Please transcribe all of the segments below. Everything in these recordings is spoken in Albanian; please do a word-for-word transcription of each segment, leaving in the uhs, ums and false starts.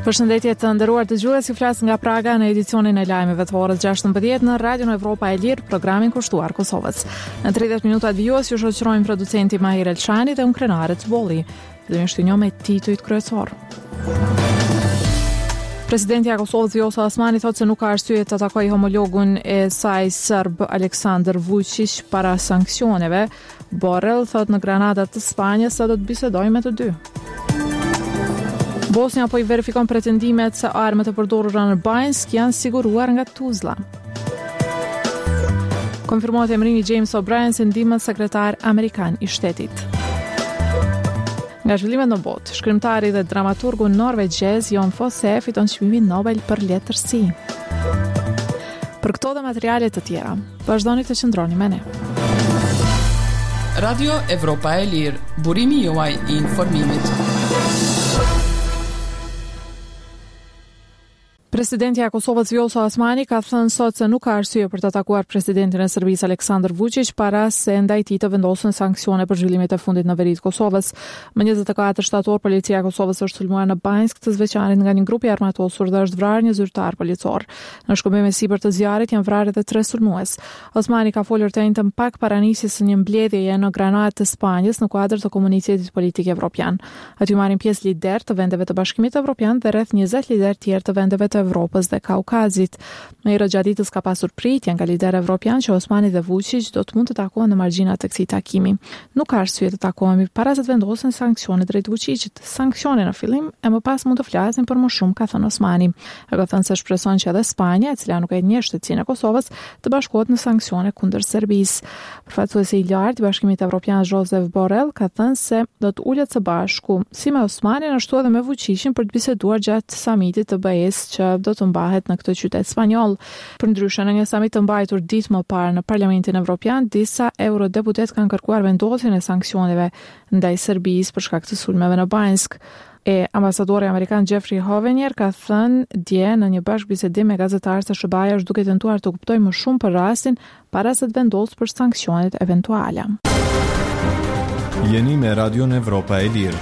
Përshëndetje të nderuar dëgjues, ju flas nga Praga në edicionin e lajmeve të orës gjashtëmbëdhjetë në Radio Evropa e Lirë, programin kushtuar Kosovës. Në tridhjetë minuta të vijos ju shoqërojmë producenti Mahir Elshani dhe unë krenare të Bolli. Fillimisht të njohur me titujt kryesor. Presidenti i Kosovës Vjosa Osmani thotë se nuk ka arsye të takojë homologun e saj serb Aleksandar Vučić para sanksioneve. Borrell thotë në Granada të Spanjës se do të bisedojë me të dy. Bosnia po i verifikon pretendimet se armët e përdorura në Banjsk janë siguruar nga Tuzla. Konfirmohet emërimi James O'Brien si ndihmës sekretar amerikan i shtetit. Nga zhvillimet në botë, shkrimtari dhe dramaturgu norvegjez Jon Fosse fiton çmimin Nobel për letërsi. Për këto dhe materiale të tjera, vazhdoni të qëndroni me ne. Radio Evropa e Lirë, burimi juaj i informimit. Presidenti i Kosovës Vjosa Osmani ka thënë sot se nuk ka arsye për të takuar presidentin e Serbisë Aleksandar Vučić para se ndaj tij të vendosen sanksione për zhvillimet e fundit në veri të Kosovës. Më njëzet e katër shtator, policia e Kosovës është sulmuar në Banjsk të zveçanit nga një grup i armatosur dhe është vrarë një zyrtar policor. Në shkëmbim me sipër të zjarrit janë vrarë edhe tre sulmues. Osmani ka folur të njëjtën pak para nisjes së një mbledhjeje në Granada të Spanjës në kuadër të komunitetit politik evropian. Aty marrin pjesë lider të vendeve të Bashkimit Evropian dhe rreth njëzet lider tjerë të vendeve të Evropës dhe Kaukazit. Në i rëgjatitës ka pasur pritje nga lider evropian që Osmani dhe Vučić do të mund të takohen në margjinat të këtij takimi. Nuk ka arsye të takohemi para se të vendosen sanksione drejt Vučićit. Sanksione në fillim e më pas mund të flasin për më shumë, ka thënë Osmani. Ai ka thënë se shpreson që edhe Spanja, e cila nuk e njeh shtetësinë e Kosovës, të bashkohet në sanksione kundër Serbisë. Përfaqësuesi i lartë i Bashkimit Evropian Josep Borrell ka thënë se do të ulet së bashku si me Osmanin ashtu edhe me Vučićin për të biseduar gjatë samitit të B E-s që do të mbahet në këtë qytet spanjoll. Përndryshe, në një samit të mbajtur ditë më parë në Parlamentin Evropian, disa eurodeputet kanë kërkuar vendosjen e sanksioneve ndaj Serbisë për shkak të sulmeve në Banjsk. E ambasadori amerikan Jeffrey Hovenier ka thënë dje në një bashkëbisedim me gazetarë se SHBA-ja është duke tentuar të kuptojë më shumë për rastin para se të vendosë për sanksionet eventuale. Jeni me Radio Evropa e Lirë.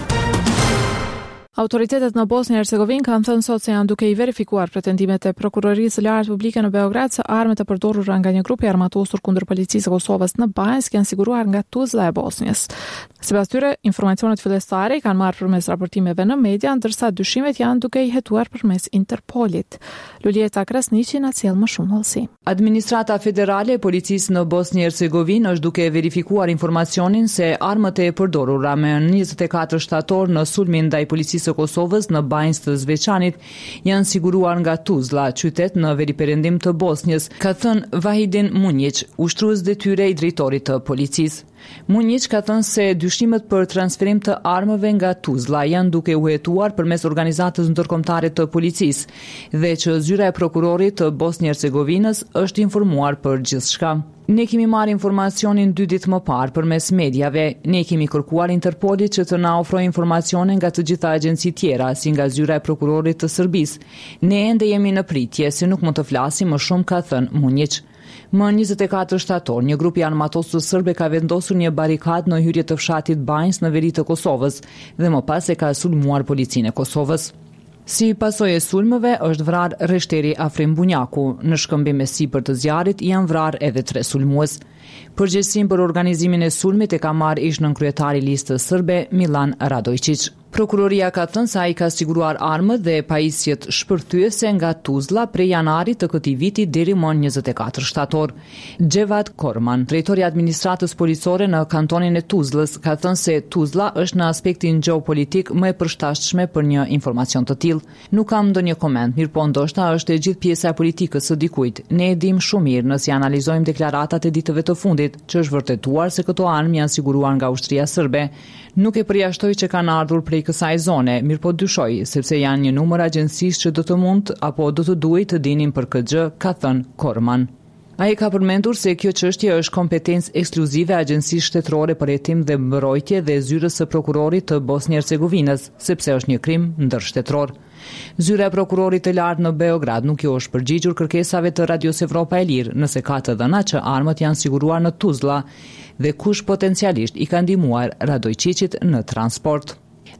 Autoritetet në Bosnjë e Hercegovinë kanë thënë sot se janë duke i verifikuar pretendimet e prokurorisë së lartë publike në Beograd se armët e përdorura nga një grup i armatosur kundër policisë së Kosovës në Banjsk janë siguruar nga Tuzla e Bosnjës. Sipas tyre, informacionet fillestare i kanë marrë përmes raportimeve në media, ndërsa dyshimet janë duke i hetuar përmes Interpolit. Lulieta Krasniqi na sjell më shumë hollësi. Administrata Federale e Policisë në Bosnjë e Hercegovinë është duke verifikuar informacionin se armët e përdorura me njëzet e katër shtator në sulmin ndaj policisë së Kosovës në Banjsk të Zveçanit janë siguruar nga Tuzla, qytet në veriperendim të Bosnjës, ka thënë Vahidin Munjić, ushtrues detyre i drejtorit të policisë. Munjić ka thënë se dyshimet për transferim të armëve nga Tuzla janë duke u hetuar përmes organizatës ndërkombëtare të policisë dhe që zyra e prokurorit të Bosnjë-Hercegovinës është informuar për gjithçka. Ne kemi marrë informacionin dy ditë më parë përmes mediave. Ne kemi kërkuar Interpolit që të na ofrojë informacione nga të gjitha agjenci tjera, si nga zyra e prokurorit të Serbisë. Ne ende jemi në pritje, se nuk mund të flasim më shumë, ka thënë Munjić. Më njëzet e katër shtator, një grup i armatosur serbe ka vendosur një barikad në hyrje të fshatit Banjsk në veri të Kosovës dhe më pas e ka sulmuar policinë e Kosovës. Si pasojë e sulmeve është vrarë Reshteri Afrim Bunjaku. Në shkëmbim me sipër të zjarrit janë vrarë edhe tre sulmues. Përgjegjësinë për organizimin e sulmit e ka marrë ish nënkryetari i listës serbe Milan Radojčić. Prokuroria ka thënë se ai ka siguruar armët dhe pajisjet shpërthyese nga Tuzla prej janarit të këtij viti deri më njëzet e katër shtator. Xhevat Korman, drejtori i administratës policore në kantonin e Tuzlës, ka thënë se Tuzla është në aspektin gjeopolitik më e përshtatshme për një informacion të tillë. Nuk kam ndonjë koment, mirëpo ndoshta është e gjithë pjesa e politikës së dikujt. Ne e dim shumë mirë nëse analizojmë deklaratat e ditëve të fundit, që është vërtetuar se këto armë janë siguruar nga ushtria serbe. Nuk e përjashtoj që kanë ardhur prej kësaj zone, mirë po dyshoj, sepse janë një numër agjencisë që do të mund apo do të duhet të dinin për këtë gjë, ka thënë Korman. Ai ka përmendur se kjo çështje është kompetencë ekskluzive e Agjencisë Shtetërore për Hetim dhe Mbrojtje dhe Zyrës së Prokurorit të Bosnjë-Hercegovinës, sepse është një krim ndërshtetëror. Zyra e prokurorit të lartë në Beograd nuk jo është përgjigjur kërkesave të Radios Evropa e Lirë, nëse ka të dhëna që armët janë siguruar në Tuzla dhe kush potencialisht i ka ndihmuar Radojčićit në transport.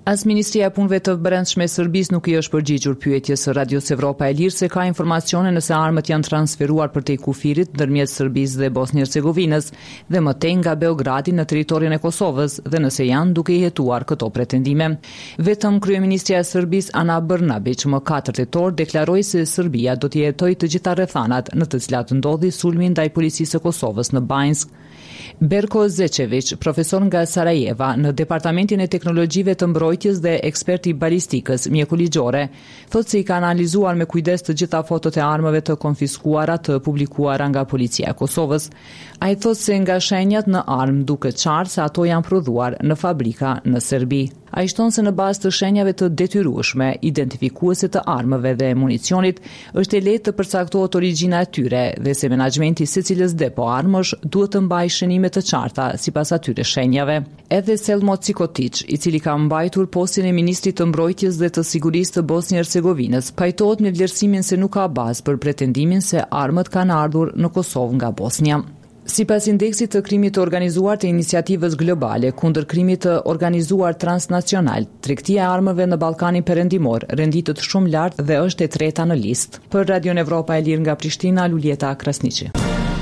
As Ministria e Punëve të Brendshme e Serbisë nuk i është përgjigjur pyetjes së Radios Evropa e Lirë se ka informacione nëse armët janë transferuar përtej kufirit ndërmjet Serbisë dhe Bosnjë-Hercegovinës dhe më tej nga Beogradi në territorin e Kosovës dhe nëse janë duke i hetuar këto pretendime. Vetëm kryeministja e Serbisë Ana Brnabić më katër tetor deklaroi se Serbia do t'i hetojë të gjitha rrethanat në të cilat ndodhi sulmi ndaj policisë së Kosovës në Banjsk. Berko Zečević, profesor nga Sarajeva në Departamentin e Teknologjive të Mbrojtjes dhe ekspert i balistikës mjekuligjore, thotë se i ka analizuar me kujdes të gjitha fotot e armëve të konfiskuara të publikuara nga policia e Kosovës. Ai thotë se nga shenjat në armë duket qartë se ato janë prodhuar në fabrika në Serbi. Ai shton se në bazë të shenjave të detyrueshme, identifikuese të armëve dhe municionit, është e lehtë të përcaktohet origjina e tyre dhe se menaxhmenti i secilës depo armësh duhet të mbajë shënime të qarta sipas atyre shenjave. Edhe Selmo Cikotić, i cili ka mbajtur postin e ministrit të mbrojtjes dhe të sigurisë të Bosnjë-Hercegovinës, pajtohet me vlerësimin se nuk ka bazë për pretendimin se armët kanë ardhur në Kosovë nga Bosnja. Sipas indeksit të krimit të organizuar të iniciativës globale kundër krimit të organizuar transnacional, tregtia e armëve në Ballkanin Perëndimor renditet shumë lart dhe është e treta në listë. Për Radion Evropa e Lirë nga Prishtina, Luljeta Krasniqi.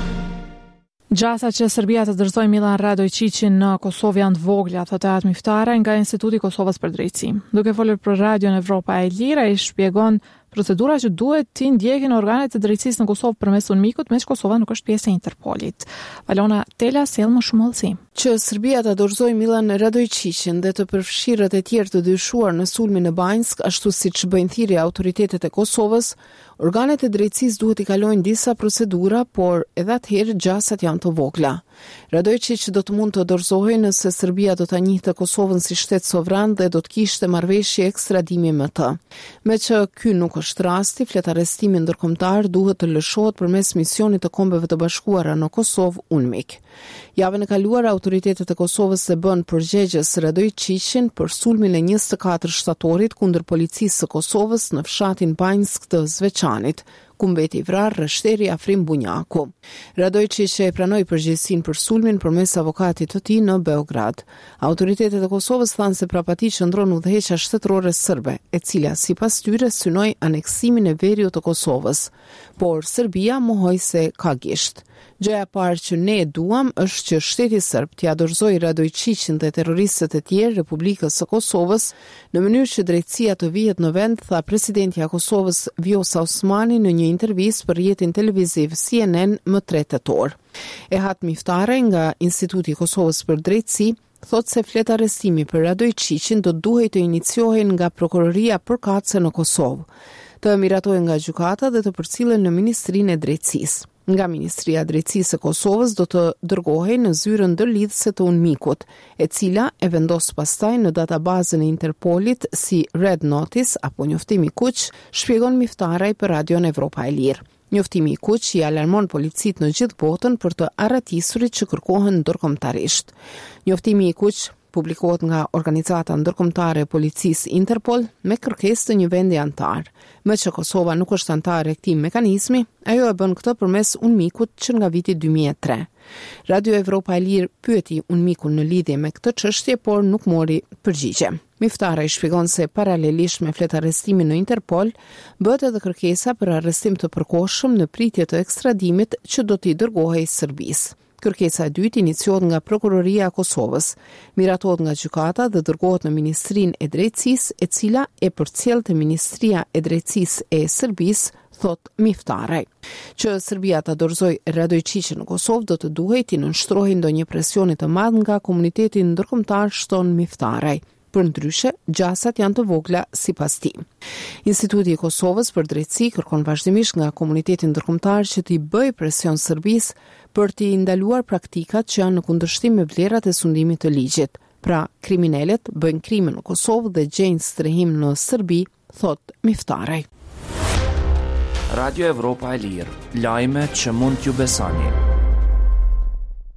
Gjasa që Serbia të dorëzoi Milan Radojčićin në Kosovë janë të vogla, thotë Ahat Miftare nga Instituti i Kosovës për Drejtësi. Duke folur për Radion Evropa e Lirë, ai shpjegon procedura që duhet t'i ndjekin organet e drejtësisë në Kosovë përmes Unmikut, meq Kosova nuk është pjesë e Interpolit. Valona Tela sjell më shumë hollësi. Që Serbia ta dorëzoi Milan Radojčićin dhe të përfshirët e tjerë të dyshuar në sulmin në Banjsk, ashtu siç bëjnë thirrje autoritetet e Kosovës, organet e drejtësisë duhet i kalojnë disa procedura, por edhe atëherë gjasat janë të vogla. Radojčić do të mund të dorëzohej nëse Serbia do ta njihte Kosovën si shtet sovran dhe do të kishte marrëveshje ekstradimi me të. Meqë ky nuk është rasti, fletarestimi ndërkombëtar duhet të lëshohet përmes misionit të Kombeve të Bashkuara në Kosovë UNMIK. Javën e kaluar autoritetet e Kosovës e bën përgjegjës Radojčićin për sulmin e njëzet e katër shtatorit kundër policisë së Kosovës në fshatin Banjsk të Zveçanit, ku mbeti i vrarë rreshteri Afrim Bunjaku. Radojčić e pranoi përgjegjësinë për sulmin përmes avokatit të tij në Beograd. Autoritetet e Kosovës thanë se prapa tij qëndron udhëheqja shtetërore serbe, e cila sipas tyre synoi aneksimin e veriut të Kosovës, por Serbia mohoi se ka gisht. Gjëja e parë që ne duam është që shteti serb t'ia dorëzojë Radojčićin dhe terroristët e tjerë Republikës së Kosovës në mënyrë që drejtësia të vihet në vend, tha presidentja e Kosovës Vjosa Osmani në një intervistë për rrjetin televiziv C N N më tre tetor. Ahat Miftare nga Instituti i Kosovës për Drejtësi thotë se flet arrestimi për Radojčićin do duhej të iniciohen nga prokuroria përkatëse në Kosovë, të miratohen nga gjykata dhe të përcillen në Ministrinë e Drejtësisë. Nga Ministria e Drejtësisë e Kosovës do të dërgohej në zyrën ndërlidhëse të Unmikut, e cila e vendos pastaj në databazën e Interpolit si Red Notice apo njoftimi kuq, shpjegon Miftaraj për Radion Evropa e Lirë. Njoftimi i kuq i alarmon policit në gjithë botën për të arratisurit që kërkohen ndërkombëtarisht. Njoftimi i kuq publikohet nga Organizata Ndërkombëtare e Policisë Interpol me kërkesë të një vendi antar. Me që Kosova nuk është antar e këtij mekanizmi, ajo e bën këtë përmes Unmikut që nga viti dy mijë e tre. Radio Evropa e Lirë pyeti Unmikun në lidhje me këtë çështje, por nuk mori përgjigje. Miftara i shpjegon se paralelisht me fletarestimin në Interpol, bëhet edhe kërkesa për arrestim të përkohshëm në pritje të ekstradimit që do t'i dërgohej Serbisë. Kërkesa e dytë iniciohet nga Prokuroria e Kosovës, miratohet nga gjykata dhe dërgohet në Ministrinë e Drejtësisë, e cila e përcjell te Ministria e Drejtësisë e Serbisë, thot Miftaraj. Që Serbia ta dorëzojë Radojčićin në Kosovë do të duhej të nënshtrohej ndonjë presioni të madh nga komuniteti ndërkombëtar, shton Miftaraj. Për ndryshe, gjasat janë të vogla sipas tij. Instituti i Kosovës për Drejtësi kërkon vazhdimisht nga komuniteti ndërkombëtar që t'i bëjë presion Serbisë për t'i ndaluar praktikat që janë në kundërshtim me vlerat e sundimit të ligjit. Pra, kriminalet bëjnë krime në Kosovë dhe gjejnë strehim në Serbi, thot Miftaraj. Radio Evropa e Lirë, lajme që mund t'ju besoni.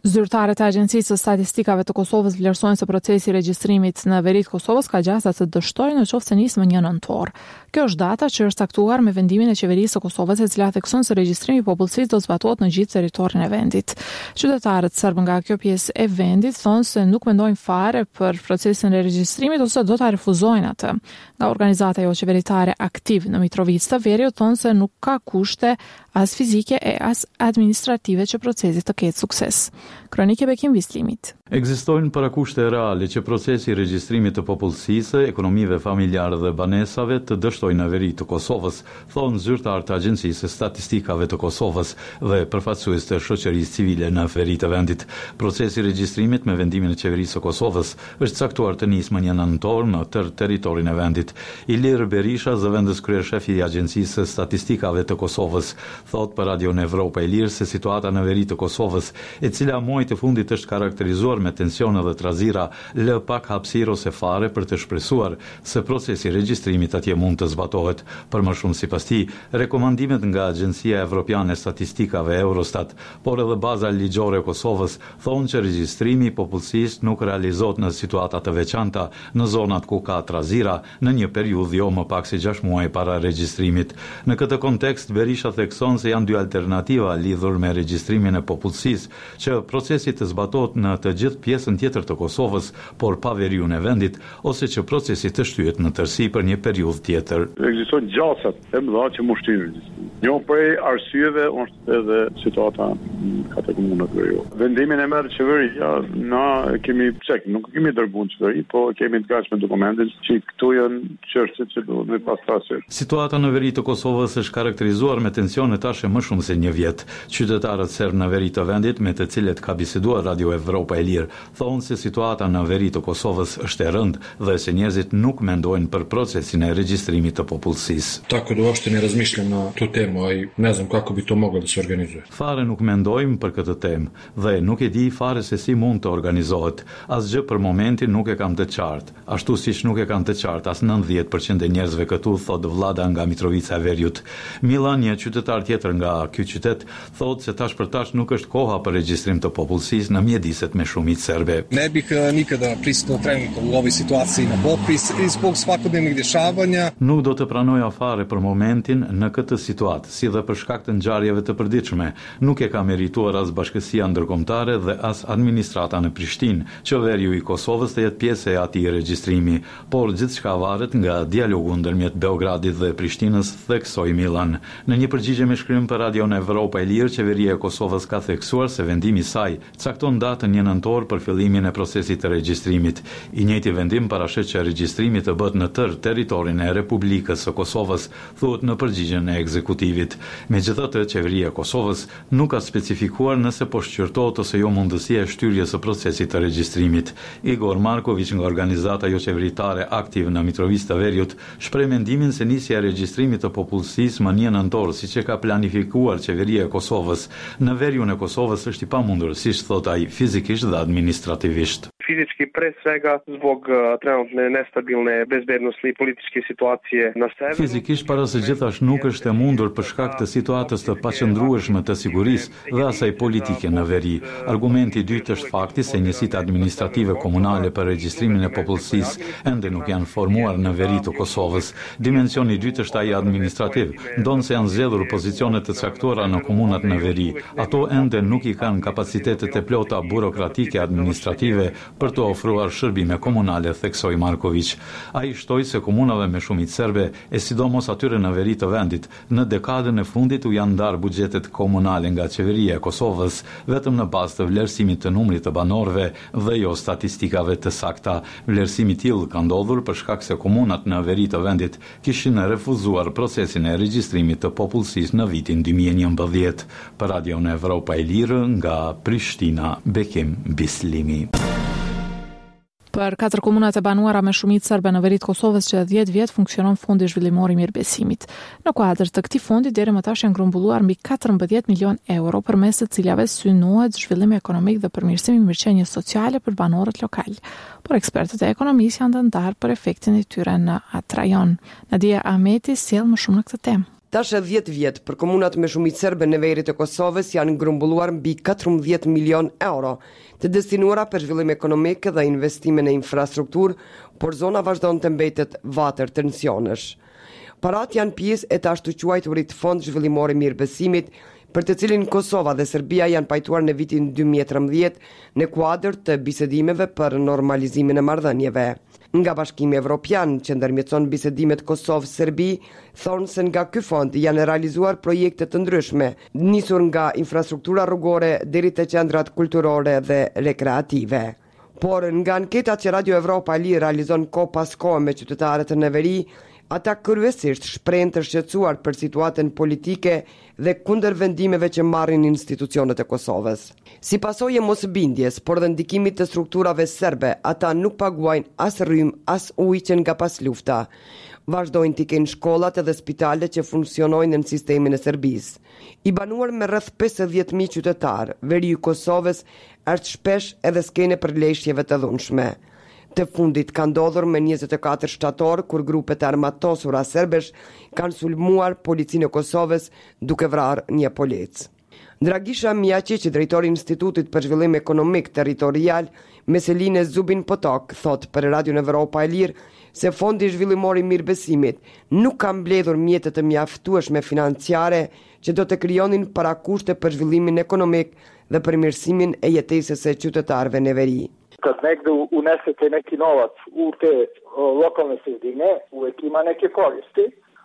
Zyrtarët e Agjencisë së Statistikave të Kosovës vlerësojnë se procesi i regjistrimit në veri të Kosovës ka gjasa të dështojë nëse nis më një nëntor. Kjo është data që është caktuar me vendimin e qeverisë së Kosovës, e cila thekson se regjistrimi i popullsisë do zbatohet në gjithë territorin e vendit. Qytetarët serb nga kjo pjesë e vendit thonë se nuk mendojnë fare për procesin e regjistrimit ose do ta refuzojnë atë. Nga organizata jo qeveritare aktiv në Mitrovica të Veriut thonë se nuk ka kushte as fizike e as administrative që procesi të ketë sukses. Kronike Bekim Vislimit. Ekzistojnë parakushte reale që procesi i regjistrimit të popullsisë, ekonomive familjare dhe banesave të dështojnë në veri të Kosovës, thonë zyrtar të Agjencisë së Statistikave të Kosovës dhe përfaqësues të shoqërisë civile në veri të vendit. Procesi i regjistrimit me vendimin e qeverisë së Kosovës është caktuar të nisë më një nëntor në tërë territorin e vendit. Ilir Berisha, zëvendës kryeshefi i Agjencisë së Statistikave të Kosovës, thot për Radio Evropa e Lirë se situata në veri të Kosovës, e cila muajt e fundit është karakterizuar me tensione dhe trazira, lë pak hapësirë ose fare për të shpresuar se procesi i regjistrimit atje mund të zbatohet. Për më shumë sipas tij, rekomandimet nga Agjencia Evropiane e Statistikave Eurostat, por edhe baza ligjore e Kosovës thonë që regjistrimi i popullsisë nuk realizohet në situata të veçanta në zonat ku ka trazira në një periudhë jo më pak se gjashtë muaj para regjistrimit. Në këtë kontekst, Berisha thekson se janë dy alternativa lidhur me regjistrimin e popullsisë, që procesi të zbatohet në të gjithë pjesën tjetër të Kosovës, por pa veriun e vendit, ose që procesi të shtyhet në tërësi për një periudhë tjetër. Ekzistojnë gjasat e mëdha që mund shtyjnë regjistrimin. Një prej arsyeve është edhe situata në katër komunat veriu. Vendimin e merr qeveria, na kemi çek, nuk kemi dërguar në qeveri, po kemi të gatshme dokumentet që këtu janë çështjet që duhet me pas parasysh. Situata në veri të Kosovës është karakterizuar me tensione tash më shumë se një vjet. Qytetarët serb në veri të vendit, me të cilët ka biseduar Radio Evropa e Lirë, thonë se situata në veri të Kosovës është e rëndë dhe se njerëzit nuk mendojnë për procesin e regjistrimit të popullsisë. Tako da uopšte ne razmišljam na tu temu, a i ne znam kako bi to moglo da se organizuje. Fare nuk mendojmë për këtë temë dhe nuk e di fare se si mund të organizohet. Asgjë për momentin nuk e kam të qartë, ashtu siç nuk e kanë të qartë as nëntëdhjetë përqind e njerëzve këtu, thot Vlada nga Mitrovica e Veriut. Milan, një qytetar tjetër nga ky qytet, thot se tash për tash nuk është koha për regjistrim të popullsisë në mjediset me shumicë serbe. Ne bih nikada pristao trenutno u ovoj situaciji na popis i zbog svakodnevnih dešavanja. Nuk do të pranoja fare për momentin në këtë situatë, si dhe për shkak të ngjarjeve të përditshme. Nuk e ka merituar as bashkësia ndërkombëtare dhe as administrata në Prishtinë, që veriu i Kosovës të jetë pjesë e atij regjistrimi, por gjithçka varet nga dialogu ndërmjet Beogradit dhe Prishtinës, theksoi Milan. Në një përgjigje me shkrim për Radio Evropa e Lirë, qeveria e Kosovës ka theksuar se vendimi i saj cakton datën një nëntor për fillimin e procesit të regjistrimit. I njëjti vendim parashet që regjistrimi të bëhet në tërë territorin e Republikës së Kosovës, thuhet në përgjigjen e ekzekutivit. Megjithatë, qeveria e Kosovës nuk ka specifikuar nëse po shqyrtohet ose jo mundësia e shtyrjes së procesit të regjistrimit. Igor Marković nga organizata jo qeveritare aktiv në Mitrovica të Veriut shpreh mendimin se nisja e regjistrimit të popullsisë më një nëntor, siç e ka planifikuar qeveria e Kosovës, në veriun e Kosovës është i pamundur, siç thot ai, fizikisht dhe administrativisht. Fizički pre svega zbog trenutne nestabilne bezbednosne i političke situacije na severu. Fizikisht para së gjithash nuk është e mundur për shkak të situatës të paqëndrueshme të sigurisë dhe asaj politike në veri. Argumenti i dytë është fakti se njësitë administrative komunale për regjistrimin e popullsisë ende nuk janë formuar në veri të Kosovës. Dimensioni i dytë është ai administrativ, ndonë se janë zgjedhur pozicione të caktuara në komunat në veri. Ato ende nuk i kanë kapacitetet e plota burokratike administrative për të ofruar shërbime komunale, theksoi Marković. Ai shtoi se komunave me shumicë serbe, e sidomos atyre në veri të vendit, në dekadën e fundit u janë ndarë buxhetet komunale nga qeveria e Kosovës, vetëm në bazë të vlerësimit të numrit të banorëve dhe jo statistikave të sakta. Vlerësimi i tillë ka ndodhur për shkak se komunat në veri të vendit kishin refuzuar procesin e regjistrimit të popullsisë në vitin dy mijë e njëmbëdhjetë. Për Radio Evropa e Lirë nga Prishtina, Bekim Bislimi. Për katër komunat e banuara me shumicë serbe në veri të Kosovës që dhjetë vjet funksionon Fondi Zhvillimor i Mirëbesimit. Në kuadër të këtij fondi deri më tash janë grumbulluar mbi katërmbëdhjetë milion euro përmes të cilave synohet zhvillim ekonomik dhe përmirësim i mirëqenies sociale për banorët lokal. Por ekspertët e ekonomisë janë të ndarë për efektin e tyre në atë rajon. Nadia Ahmeti sjell më shumë në këtë temë. Tash e dhjetë vjet për komunat me shumicë serbe në veriut të Kosovës janë ngrumbulluar mbi katërmbëdhjetë milion euro të destinuara për zhvillim ekonomik dhe investime në infrastrukturë, por zona vazhdon të mbetet vatër tensionesh. Parat janë pjesë e të ashtu quajturit Fond Zhvillimor i Mirëbesimit, për të cilin Kosova dhe Serbia janë pajtuar në vitin dy mijë e tridhjetë në kuadër të bisedimeve për normalizimin e marrëdhënieve. Nga Bashkimi Evropian, që ndërmjetëson bisedimet Kosovë-Serbi, thonë se nga ky fond janë realizuar projekte të ndryshme, nisur nga infrastruktura rrugore deri te qendrat kulturore dhe rekreative. Por nga anketat që Radio Evropa e Lirë realizon kohë pas kohe me qytetarët në veri, ata kryesisht shprehen të shqetësuar për situatën politike dhe kundër vendimeve që marrin institucionet e Kosovës. Si pasojë mosbindjes, por dhe ndikimit të strukturave serbe, ata nuk paguajnë as rrymë, as ujë që nga pas lufta. Vazhdojnë t'i kenë shkollat edhe spitalet që funksionojnë në sistemin e Serbisë. I banuar me rreth pesëdhjetë mijë qytetar, veri i Kosovës është shpesh edhe skene për leshjeve të dhunshme. Të fundit ka ndodhur me njëzet e katër shtator, kur grupet e armatosura serbesh kanë sulmuar policinë e Kosovës duke vrarë një polic. Dragisha Mijačić, drejtori i Institutit për Zhvillim Ekonomik Territorial, Meseline Zubin Potok, thot për Radion Evropa e Lirë se Fondi Zhvillimor i Mirëbesimit nuk ka mbledhur mjete të mjaftueshme financiare që do të krijonin parakushte për zhvillimin ekonomik dhe përmirësimin e jetesës së qytetarëve në veri. Kad negde unesete neki novac u te lokalne sredine, uvek ima neke koristi,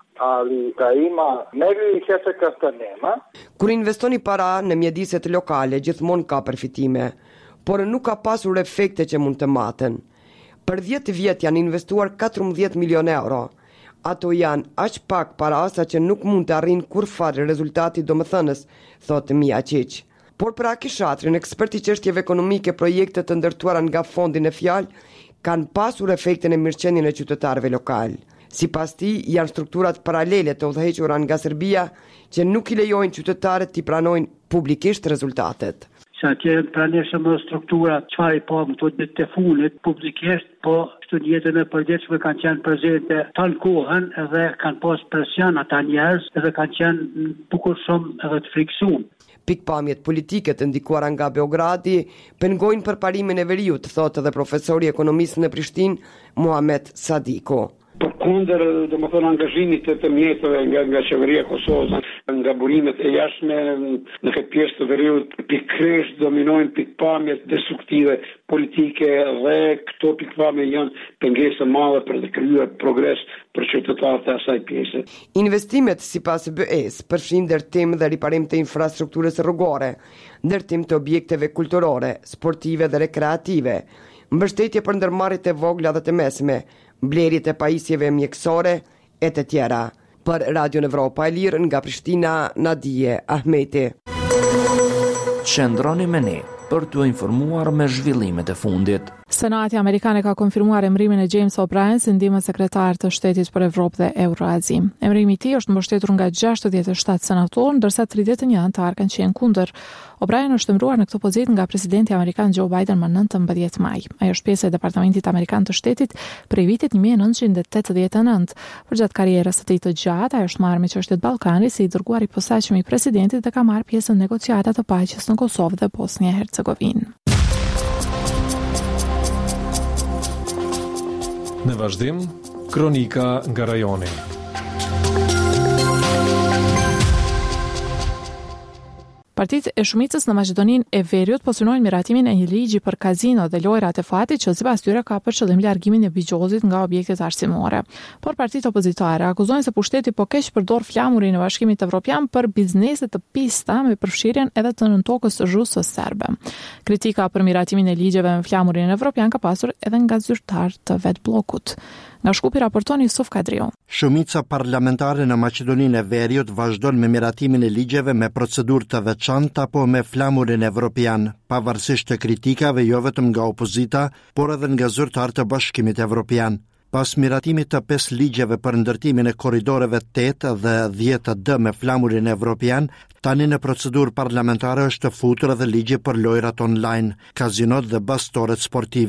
ali da ima merljivih efekata nema. Kur investoni para në mjediset lokale, gjithmonë ka përfitime, por nuk ka pasur efekte që mund të maten. Për dhjetë vjet janë investuar katërmbëdhjetë milion euro. Ato janë aq pak para asa që nuk mund të arrin kurrfarë rezultati domethënës, thotë Mijačić. Por për Akishatrin, eksperti çështjeve ekonomike, projektet të ndërtuara nga fondi në fjalë kanë pasur efekte në mirëqenien e qytetarëve lokal. Sipas tij, janë strukturat paralele të udhëhequra nga Serbia që nuk i lejojnë qytetarët të pranojnë publikisht rezultatet. Sa që praneshëm struktura çfarë po më të ditë të funit publikisht, po studjetën e përgjithshme kanë qenë prezente tan kohën edhe kanë pas presion ata njerëz edhe kanë qenë bukur shumë edhe të friksuar. Pikpamjet politike të ndikuara nga Beogradi pengojnë për parimin e veriut, thotë edhe profesori i ekonomisë në Prishtinë, Muhamet Sadiko. Përkundër, domethënë, angazhimit të, të mjetëve nga nga qeveria e Kosovës, nga burimet e jashtme në këtë pjesë të veriut, pikërisht dominojnë pikpamjet destruktive politike dhe këto pikpamje janë pengesë madhe për të krijuar progres për qytetarët e asaj pjese. Investimet sipas B E-s përfshin ndërtim dhe riparim të infrastrukturës rrugore, ndërtim të objekteve kulturore, sportive dhe rekreative, mbështetje për ndërmarrjet e vogla dhe të mesme, mbledhjet e pajisjeve mjekësore e të tjera. Për Radion Evropa e Lirë nga Prishtina, Nadije Ahmeti. Qëndroni me ne për t'u informuar me zhvillimet e fundit. Senati Amerikan e ka konfirmuar emrimin e James O'Brien si ndihmës sekretar të Shtetit për Evropë dhe Euroazi. Emrimi i tij është mbështetur nga gjashtëdhjetë e shtatë senatorë, ndërsa tridhjetë e një anëtar kanë qenë kundër. O'Brien është emëruar në këtë pozitë nga presidenti amerikan Joe Biden më nëntëmbëdhjetë maj. Ai është pjesë e Departamentit Amerikan të Shtetit prej vitit një mijë e nëntëqind e tetëdhjetë e nëntë. Përgjatë karrierës së tij të gjatë, ai është marrë me çështjet Ballkanit si i dërguar i posaçëm i presidentit dhe ka marrë pjesë në negociatat e paqes në Kosovë dhe Bosnjë e Hercegovinë. Në vazhdim, kronika nga rajoni. Partitë e shumicës në Maqedoninë e Veriut po synojnë miratimin e një ligji për kazino dhe lojrat e fatit që sipas tyre ka për qëllim largimin e bigjozit nga objektet arsimore. Por partitë opozitare akuzojnë se pushteti po keq përdor flamurin e Bashkimit Evropian për biznese të pista me përfshirjen edhe të nëntokës rusë serbe. Kritika për miratimin e ligjeve me flamurin evropian ka pasur edhe nga zyrtar të vet bllokut. Nga Shkupi raporton Yusuf Kadriu. Shumica parlamentare në Maqedoninë e Veriut vazhdon me miratimin e ligjeve me procedurë të veçanta apo me flamurin evropian, pavarësisht të kritikave jo vetëm nga opozita, por edhe nga zyrtar të Bashkimit Evropian. Pas miratimit të pesë ligjeve për ndërtimin e korridoreve tetë dhe dhjetë D me flamurin evropian, tani në procedurë parlamentare është futur edhe ligji për lojrat online, kazinot dhe bastoret sportive.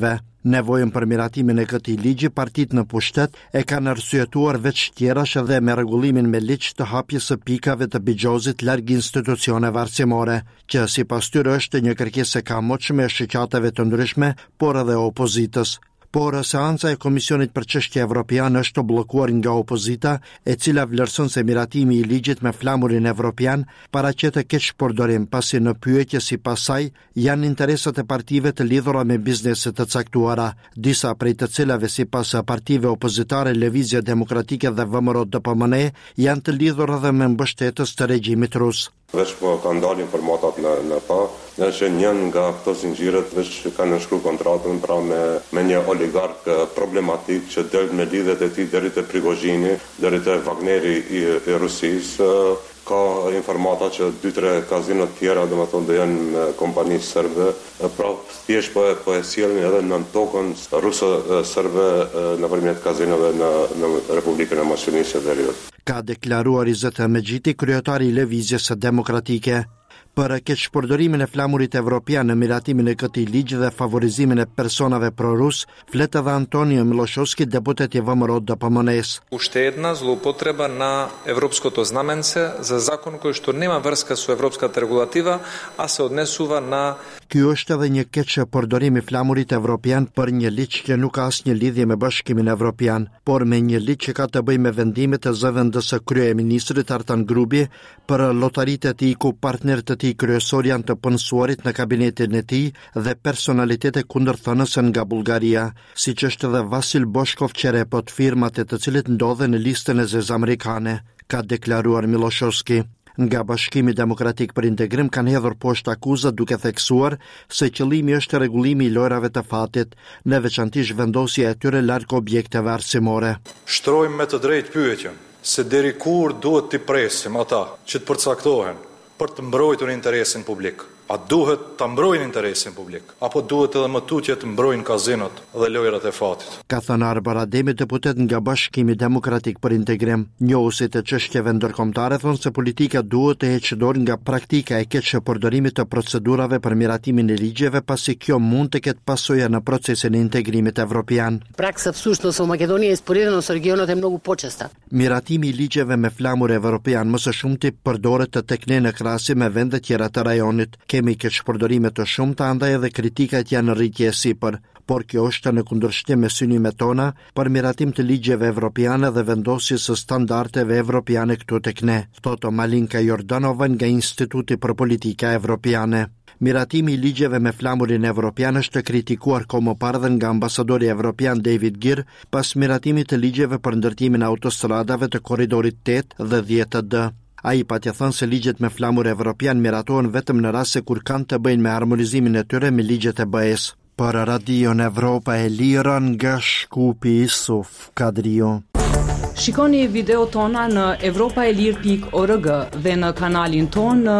Nevojën për miratimin e këtij ligji, partitë në pushtet e kanë arsyetuar veç tjerash edhe me rregullimin me ligj të hapjes së pikave të bigjozit larg institucioneve arsimore, që sipas tyre është një kërkesë e kamotshme e shoqatave të ndryshme, por edhe opozitës. Por seanca e Komisionit për Çështje Evropiane është bllokuar nga opozita, e cila vlerëson se miratimi i ligjit me flamurin evropian paraqet e keq përdorim, pasi në pyetje sipas saj janë interesat e partive të lidhura me bizneset të caktuara, disa prej të cilave sipas partive opozitare Lëvizja Demokratike dhe V M R O D P M N janë të lidhura edhe me mbështetës të regjimit rus. Veç po kanë dalë informatat në, në pa, në që njën nga këto zinxhirët veç kanë nënshkru kontratën pra me, me një oligark problematik që del me lidhet e tij deri te Prigozhini, deri te Wagneri i, i Rusisë. Ka informata që dy tre kazinot tjera, domethënë do janë me kompani serbe, pra thjesht po e po e sjellin edhe në tokën ruse serbe nëpërmjet kazinove në në Republikën e Maqedonisë së Veriut. Ka deklaruar Izet Megjiti, kryetari i Lëvizjes së Demokratike. Për keqpërdorimin e flamurit evropian në miratimin e këtij ligji dhe favorizimin e personave prorus, flet edhe Antonio Miloshovski, deputet i V M R O D P M N-s. Уште една злоупотреба на европското знаменце за закон кој што нема врска со европската регулатива, а се однесува на Ky është edhe një keq përdorim i flamurit evropian për një ligj që nuk ka asnjë lidhje me Bashkimin Evropian, por me një ligj që ka të bëjë me vendimet e zëvendës së kryeministrit Artan Grubi për llotaritë e tij ku partnerët e tij kryesor janë të punësuarit në kabinetin e tij dhe personalitete kundërthënëse nga Bullgaria, siç është edhe Vasil Boshkov Cherepot, firmat e të cilit ndodhen në listën e zez amerikane, ka deklaruar Miloshovski. Nga Bashkimi Demokratik për Integrim kanë hedhur poshtë akuzat duke theksuar se qëllimi është rregullimi i lojrave të fatit, në veçantë vendosja e tyre larg objekteve arsimore. Shtrojmë me të drejtë pyetjen se deri kur duhet t'i presim ata që të përcaktohen për të mbrojtur interesin publik. A duhet të mbrojnë interesin publik, apo duhet edhe më tutje të mbrojnë kazinot dhe lojrat e fatit? Ka thënë Arbar Ademi, deputet nga Bashkimi Demokratik për Integrim. Njohusit e çështjeve ndërkombëtare thonë se politika duhet të heqë dorë nga praktika e keq përdorimit të procedurave për miratimin e ligjeve, pasi kjo mund të ketë pasoja në procesin e integrimit evropian. Praksa psushnost u Makedonije isporirana në regionet e mnogo počesta. Miratimi i ligjeve me flamur evropian më së shumti përdoret të tekne në krahasim me vende tjera të rajonit. Kemi keqpërdorime të shumta, andaj edhe kritikat janë në rritje e sipër, por kjo është në kundërshtim me synimet tona për miratim të ligjeve evropiane dhe vendosjes së standardeve evropiane këtu tek ne, thotë Malinka Jordanova nga Instituti për Politika Evropiane. Miratimi i ligjeve me flamurin evropian është kritikuar komo parë dhe nga ambasadori evropian David Gir pas miratimit të ligjeve për ndërtimin e autostradave të korridorit tetë dhe dhjetë D. Ai pati thënë se ligjet me flamur evropian miratohen vetëm në rast se kur kanë të bëjnë me harmonizimin e tyre me ligjet e B E-s. Për Radion Evropa e Lira nga Shkupi Isuf Kadrio. Shikoni video tona në evropaelir pikë org dhe në kanalin ton në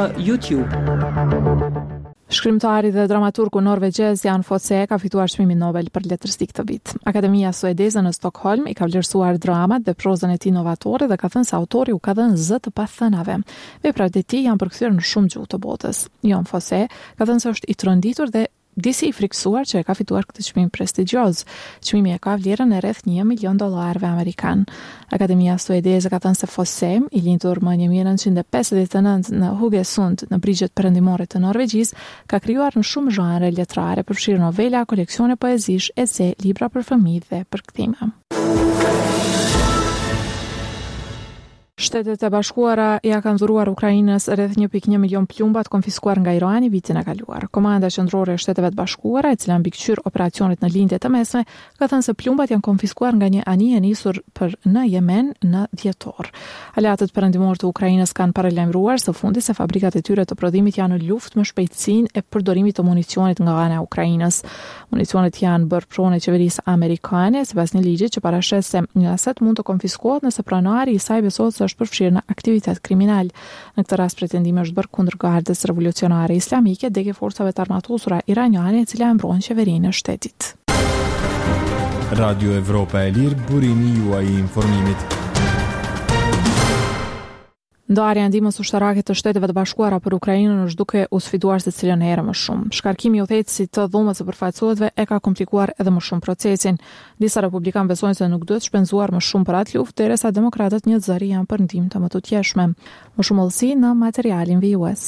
YouTube. Shkrimtari dhe dramaturgu norvegjez Jan Fosse ka fituar çmimin Nobel për letërstik të vit. Akademia Suedeze në Stockholm i ka vlerësuar dramat dhe prozën e tij inovatore dhe ka thënë se autori u ka dhënë zë të pathënave. Veprat e tij janë përkthyer në shumë gjuhë të botës. Jan Fosse ka thënë se është i tronditur dhe disi i friksuar që e ka fituar këtë çmim prestigjioz. Çmimi e ka vlerën e rreth një milion dollarëve amerikan. Akademia Suedeze ka thënë se Fosse, i lindur më një mijë nëntëqind e pesëdhjetë e nëntë në Haugesund, në brigjet perëndimore të Norvegjisë, ka krijuar në shumë zhanre letrare, përfshirë novela, koleksione poezish, ese, libra për fëmijë dhe përkthime. Shtetet e Bashkuara ja kanë dhuruar Ukrainës rreth një pikë një milion plumba të konfiskuar nga Irani vitin e kaluar. Komanda qendrore e Shteteve të Bashkuara, e cila mbikëqyr operacionet në lindje të mesme, ka thënë se plumbat janë konfiskuar nga një anije nisur për në Yemen në dhjetor. Aleatët perëndimor të Ukrainës kanë paralajmëruar së fundi se fabrikat e tyre të prodhimit janë në luftë me shpejtësinë e përdorimit të municionit nga ana e Ukrainës. Municionet janë bërë pronë qeverisë amerikane sipas një ligji që parashes se një aset mund të konfiskohet nëse pronari i saj besohet është përfshirë në aktivitet kriminal. Në këtë rast pretendimi është bërë kundër Gardës Revolucionare Islamike, dege forcave të armatosura iraniane, e cila e mbron qeverinë e shtetit. Radio Evropa e Lirë, burimi juaj i informimit. Ndarja e ndihmës ushtarake të Shteteve të Bashkuara për Ukrainën është duke u sfiduar se cilën herë më shumë. Shkarkimi i udhëheqësit të dhomës së përfaqësuesve e ka komplikuar edhe më shumë procesin. Disa republikanë besojnë se nuk duhet shpenzuar më shumë për atë luftë, derisa demokratët një zëri janë për ndihmë të më të tjeshme. Më shumë hollësi në materialin V U S.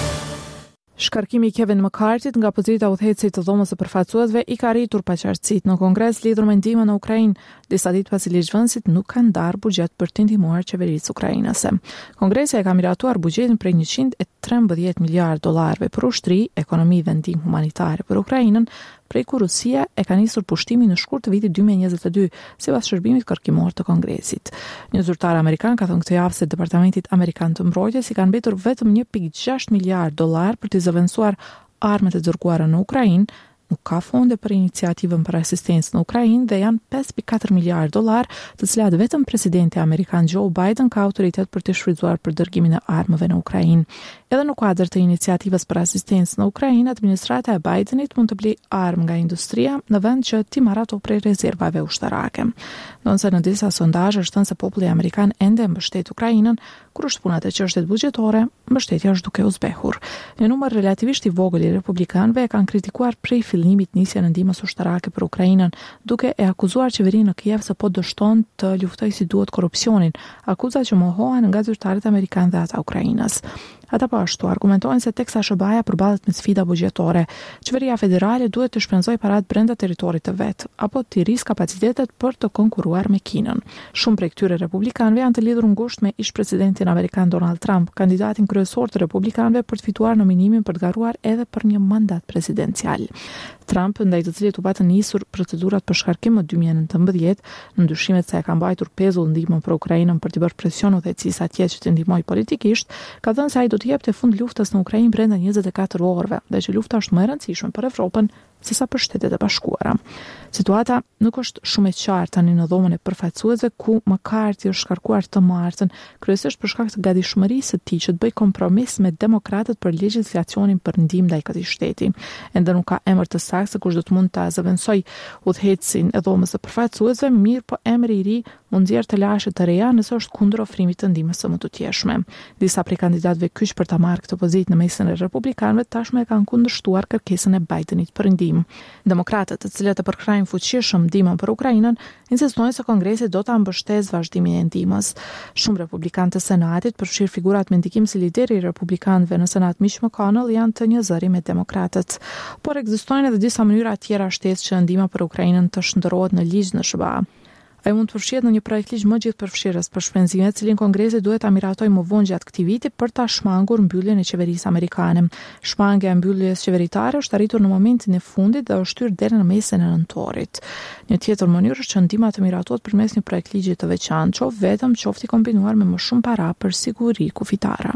Shkarkimi i Kevin McCarthyt nga pozita udhëheqësit të dhomës së përfaqësuesve i ka rritur paqartësitë në Kongres lidhur me ndihmën në Ukrainë, disa ditë pasi ligjvënësit nuk kanë ndarë buxhet për të ndihmuar qeverisë ukrainase. Kongresi e ka miratuar buxhetin prej njëqind e trembëdhjetë miliardë dollarëve për ushtri, ekonomi dhe ndihmë humanitare për Ukrainën, prej kur Rusia e ka nisur pushtimin në shkurt të vitit dy mijë e njëzet e dy, sipas shërbimit kërkimor të Kongresit. Një zyrtar amerikan ka thënë këtë javë se Departamentit Amerikan të Mbrojtjes i kanë mbetur vetëm një pikë gjashtë miliardë dollar për të zëvendësuar armët e dërguara në Ukrainë. Nuk ka fonde për iniciativën për asistencë në Ukrainë dhe janë pesë pikë katër miliardë dollar, të cilat vetëm presidenti amerikan Joe Biden ka autoritet për të shfrytzuar për dërgimin e armëve në Ukrainë. Edhe në kuadër të iniciativës për asistencë në Ukrainë, administrata e Bidenit mund të blej armë nga industria në vend që t'i marrë ato prej rezervave ushtarake. Ndonse në disa sondazhe është thënë se populli amerikan ende mbështet Ukrainën, kur është puna te çështjet buxhetore, mbështetja është duke u zbehur. Një numër relativisht i vogël i republikanëve e kanë kritikuar prej fillimit nisjen e ndihmës ushtarake për Ukrainën, duke e akuzuar qeverinë në Kiev se po dështon të luftojë si duhet korrupsionin, akuza që mohohen nga zyrtarët amerikanë dhe ata ukrainas. Ata po ashtu argumentojnë se teksa S B A-ja përballet me sfida buxhetore, qeveria federale duhet të shpenzojë parat brenda territorit të vet, apo të rrisë kapacitetet për të konkurruar me Kinën. Shumë prej këtyre republikanëve janë të lidhur ngushtë me ish-presidentin amerikan Donald Trump, kandidatin kryesor të republikanëve për të fituar nominimin për të garuar edhe për një mandat presidencial. Trump, ndaj të cilit u patën nisur procedurat për shkarkim në dy mijë e nëntëmbëdhjetë, në ndryshimet se e ka mbajtur pezull ndihmën për Ukrainën për të bërë presion udhëheqësisë atje që të ndihmojë politikisht, ka thënë se ai do të jepte fund luftës në Ukrainë brenda njëzet e katër orëve, dhe që lufta është më e rëndësishme për Evropën sesa për Shtetet e Bashkuara. Situata nuk është shumë e qartë tani në dhomën e përfaqësuesve ku McCarthy është shkarkuar të martën, kryesisht për shkak të gatishmërisë së tij që të bëjë kompromis me demokratët për legjislacionin për ndihmë ndaj këtij shteti. Ende nuk ka emër të saktë se kush do të mund ta zëvendësoj udhëheqësin e dhomës së përfaqësuesve, mirë po emri i ri mund nxjerrë të lashe të reja nëse është kundër ofrimit të ndihmës së më të tjeshme. Disa prej kandidatëve kyç për ta marrë këtë pozitë në mesin e republikanëve tashmë e kanë kundërshtuar kërkesën e Bidenit për ndihmë. Demokratët, të cilët e përkrajnë fuqishëm ndihmën për Ukrainën, insistojnë se Kongresi do ta mbështesë vazhdimin e ndihmës. Shumë republikanë të Senatit, përfshirë figurat me ndikim si lideri i republikanëve në Senat Mitch McConnell, janë të njëzëri me demokratët. Por ekzistojnë edhe disa mënyra tjera shtesë që ndihma për Ukrainën të shndërrohet në ligj në S B A. Ai mund të përfshihet në një projekt ligj më gjithëpërfshirës për shpenzimet, cilin Kongresi duhet ta miratojë më vonë gjatë këtij viti për ta shmangur mbylljen e qeverisë amerikane. Shmangja e mbylljes qeveritare është arritur në momentin e fundit dhe është shtyr deri në mesin e nëntorit. Një tjetër mënyrë është që ndihma të miratohet përmes një projekt ligji të veçantë, qoftë vetëm qoftë i kombinuar me më shumë para për siguri kufitare.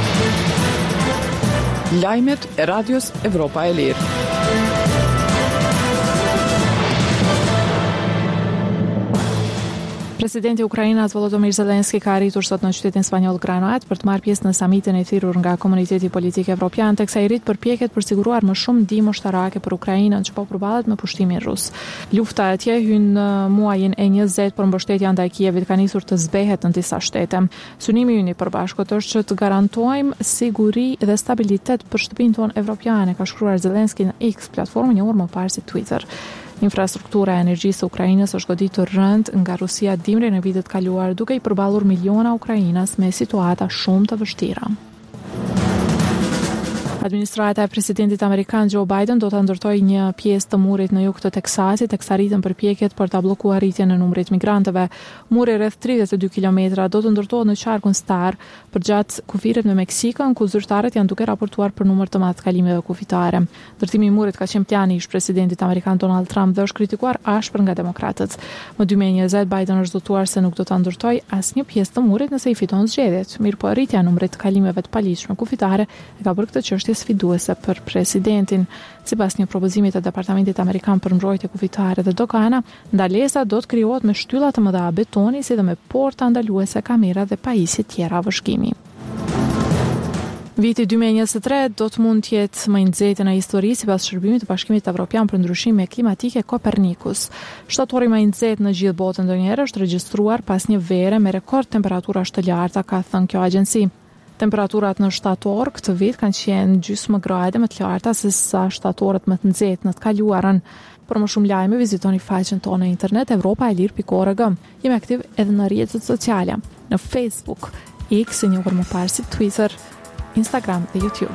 Lajmet e Radios Evropa e Lirë. Presidenti i Ukrainës Volodymyr Zelensky ka arritur sot në qytetin spanjoll Granada për të marrë pjesë në samitin e thirrur nga Komuniteti Politik Evropian, teksa i rrit përpjekjet për siguruar më shumë ndihmë ushtarake për Ukrainën që po përballet me pushtimin rus. Lufta atje hyn në muajin e njëzet, por mbështetja ndaj Kievit ka nisur të zbehet në disa shtete. Synimi ynë i përbashkët është që të garantojmë siguri dhe stabilitet për shtëpinë tonë evropiane, ka shkruar Zelensky në X, platformën e njohur më parë si Twitter. Infrastruktura e energjisë së Ukrainës është goditur rënd nga Rusia dimrin e vitit kaluar, duke i përballur miliona ukrainas me situata shumë të vështira. Administrata e presidentit amerikan Joe Biden do të ndërtojë një pjesë të murit në jug të Teksasit, teksa rriten përpjekjet për ta bllokuar rritjen e numrit migrantëve. Muri rreth tridhjetë e dy kilometra do të ndërtohet në qarkun Star, përgjat kufirit me Meksikën, ku zyrtarët janë duke raportuar për numër të madh kalimeve kufitare. Ndërtimi i murit ka qenë plani i ish-presidentit amerikan Donald Trump dhe është kritikuar ashpër nga demokratët. Më dy mijë e njëzet Biden është zotuar se nuk do ta ndërtojë asnjë pjesë të murit nëse i fiton zgjedhjet. Mirë po rritja e numrit të kalimeve të paligjshme kufitare e ka bërë këtë çështje sfiduese për presidentin. Sipas një propozimi të Departamentit Amerikan për mbrojtje kufitare dhe dogana, ndalesa do të krijohet me shtylla të mëdha betoni, si dhe me porta ndaluese, kamera dhe pajisje tjera vëzhgimi. Viti dy mijë e njëzet e tre do të mund të jetë më i nxehtë në histori sipas shërbimit të Bashkimit Evropian për ndryshime klimatike Copernicus. Shtatori më i nxehtë në gjithë botën ndonjëherë është regjistruar pas një vere me rekord temperaturash të larta, ka thënë kjo agjenci. Temperaturat në shtator këtë vit kanë qenë gjysmë grade më të larta se sa shtatorët më të nxehtë në të kaluarën. Për më shumë lajme vizitoni faqen tonë në internet europa e lirë pikë org. Jemi aktiv edhe në rrjetet sociale, në Facebook, X, e njohur më parë si Twitter, Instagram dhe YouTube.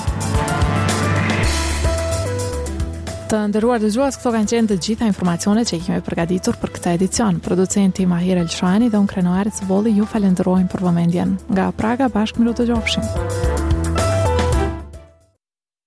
Të nderuar dëgjues, këto kanë qenë të gjitha informacionet që i kemi përgatitur për këtë edicion. Producenti Mahir Elshani dhe unë Krenoarec Volli ju falenderojmë për vëmendjen. Nga Praga bashkë miru të gjofshim.